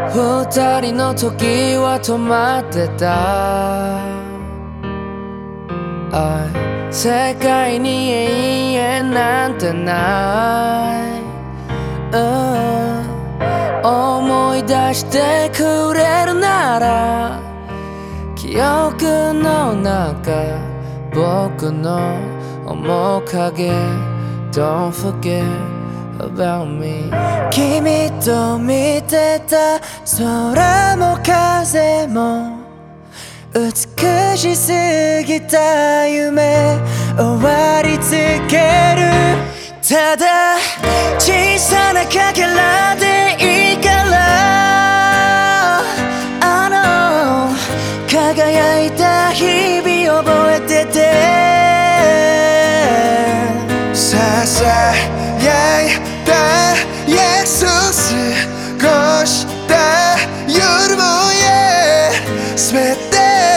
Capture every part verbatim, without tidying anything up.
二人の時は止まってた。愛世界に永遠なんてない、うん、思い出してくれるなら記憶の中僕の面影 Don't forget about me。 君と見てた空も風も美しすぎた夢終わりつける。ただ小さなかけらでいいからあの輝いた日々覚えてて、 ささやいた約束過ごした夜も全て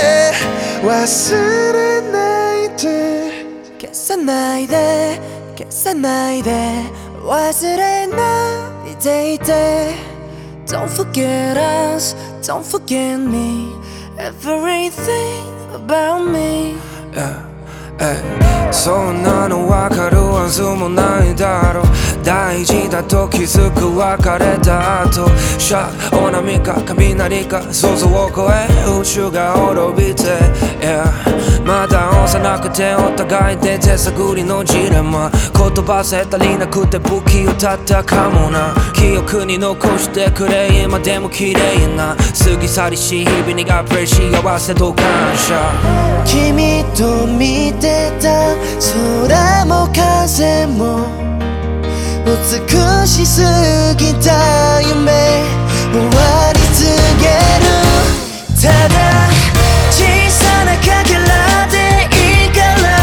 忘れないで、 消さないで消さないで忘れないでいて。 Don't forget us, don't forget me, everything about me、 yeah. そんなの分かるはずもないだろう。大事だと気づく別れた後、シャッ大波か雷か想像を超え宇宙が滅びて、yeah、まだ幼くてお互いで手探りのジレンマ、言葉さえ足りなくて不器用だったかもな。記憶に残してくれ今でも綺麗な過ぎ去りしい日々にがっぷり幸せと感謝。 君と見てた空も風も美しすぎた夢終わり告げる。ただ小さなかけらでいいから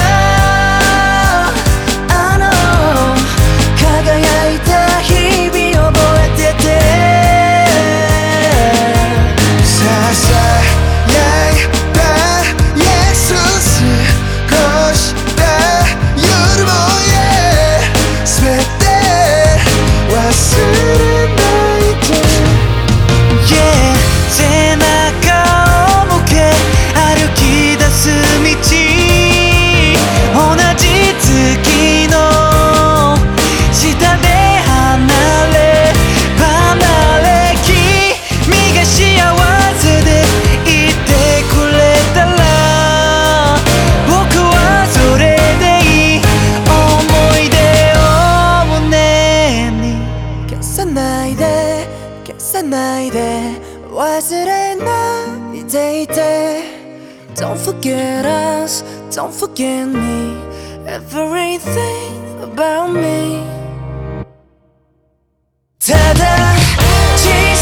あの輝いた日々覚えてて、 ささやいた約束過ごした夜も全て忘れないで、 yeah、背中を向け歩き出す道、同じ月の下で離れ離れ、君が幸せでいてくれたら僕はそれでいい。思い出を胸に消さないで消さないで忘れないでいて。 Don't forget us, don't forget me, everything about me。 ただ小